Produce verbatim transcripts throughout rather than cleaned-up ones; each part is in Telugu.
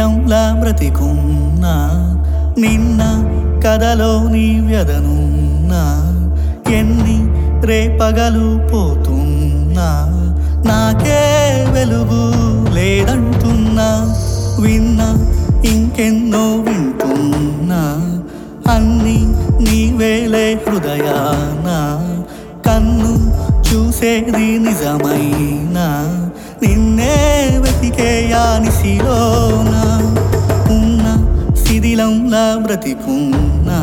శిథిలంలా బ్రతికున్నా నిన్న కథలో నీ వ్యధనున్నా ఎన్ని రేపగలు పోతున్నా నాకే వెలుగు లేదంటున్నా విన్నా ఇంకెన్నో వింటున్నా అన్ని నీవేలే హృదయాన కన్ను చూసేది నిజమైనా నిన్నే వెతికేయా నిశిలోన ఉన్న శిథిలంలా బ్రతికున్నా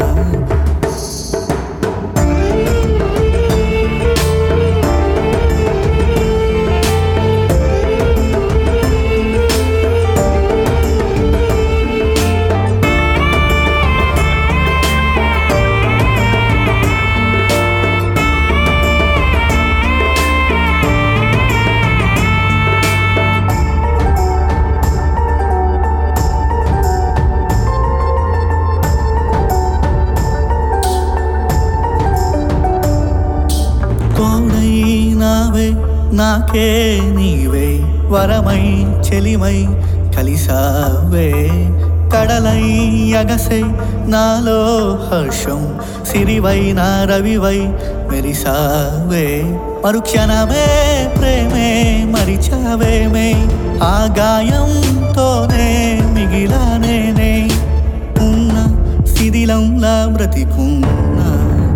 తోడైనావే నాకే నీవే వరమై చెలిమై కలిసావే కడలై అగసై నాలో హర్షం సిరివై నా రవివై మెరిసావే మరుక్షణమే ప్రేమే మరిచావేమే ఆ గాయంతోనే మిగిలానేనే ఉన్న శిథిలంలా బ్రతికున్నా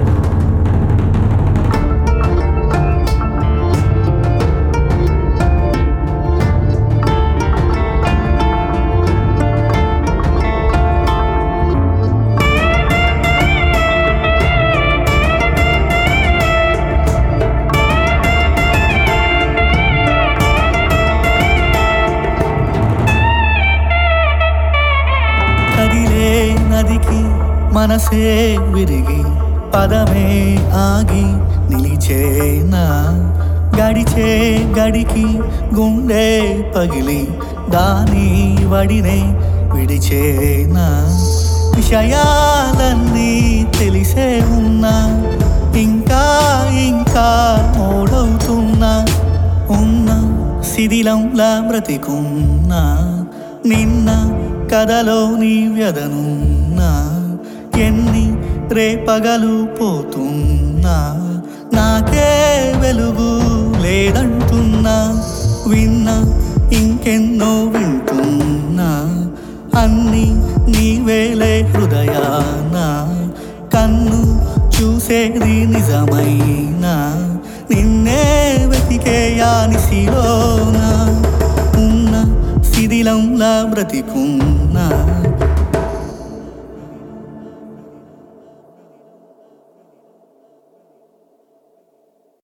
కదిలే నదికి మనసే విరిగి పదమే ఆగి నిలిచేనా గడిచే గడికి గుండె పగిలి దాని వడినే విడిచేనా విషయాలన్నీ తెలిసే ఉన్నా ఇంకా ఇంకా మోడవుతున్నా ఉన్న శిథిలంలా బ్రతికున్నా నిన్న కథలో నీ వ్యధనున్నా ఎన్ని రేపగలు పోతున్నా నాకే వెలుగు లేదంటున్నా విన్నా ఇంకెన్నో వింటున్నా అన్ని నీవేలే హృదయాన కన్ను చూసేది నిజమైనా నిన్నే వెతికేయా నిశిలోన ఉన్న శిథిలంలా బ్రతికున్నా